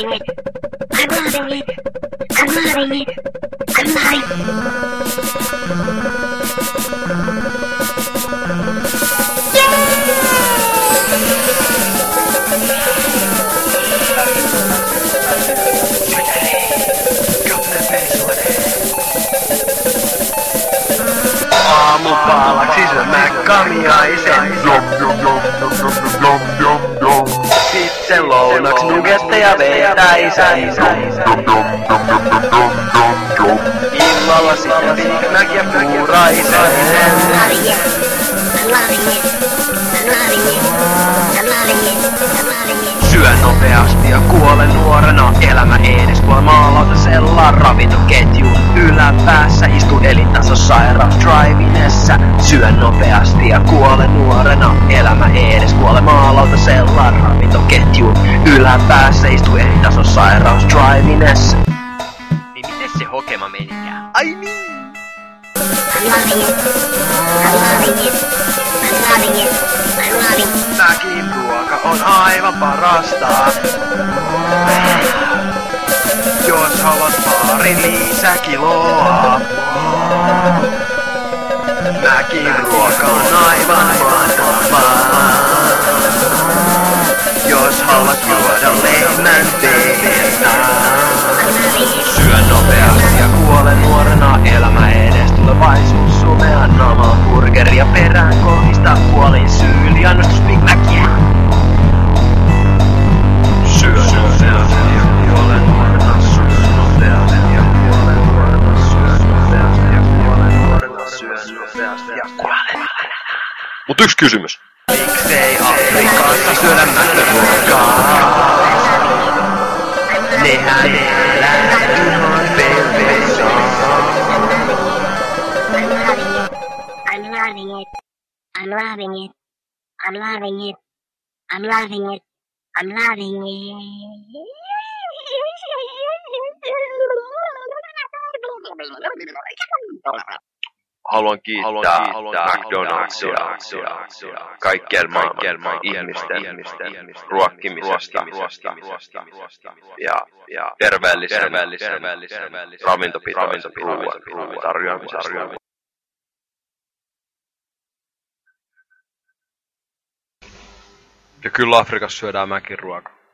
loving it. I'm loving it. I'm loving it. I'm loving Aamupaalaksi syömään kamiaisen. Sitten lounaks nugetteja vetäisen. Illalla sitten Big Mac ja puuraisen. Syön nopeasti ja kuolen nuorena. Elämä edes kuole maalautasella. Ravintoketjun yläpäässä istun elintasosairaus drive-inessä. Syön nopeasti ja kuolen nuorena. Elämä edes kuole maalautasella. Ravintoketjun yläpäässä istun elintasosairaus drive-inessä. Niin miten se hokema menikään? Ai niin! I'm loving it. I'm loving it. I'm loving it. I'm loving it. Mäkin ruoka on aivan parasta. Jos haluat parin lisäkiloa. Mäkin ruoka on aivan mahtavaa. Jos haluat juoda lehmän verta. Syön nopeasti ja kuolen nuorena. Elämä edes tulevaisuus sumea naama. Burgeria perään kohista kuolin syyli. Annostus Big Macia. Syön nopeasti ja kuolen nuorena. Syön nopeasti ja kuolen nuorena. Syön nopeasti ja kuolen nuorena. Syön nopeasti ja kuolen. Mut yksi kysymys. Miksei Afrikassa syödä mähköruokaa? Nehän elää ihan pelvessaan. I'm loving it. I'm loving it. I'm loving it. I'm loving it. I'm loving it. Haluan kiittää McDonald'sia kaikkien maailman ihmisten ruokkimisesta ja terveellisen ravintopitoisen ruoan tarjoamisesta. Ja kyllä Afrikassa syödään mäkin ruokaa.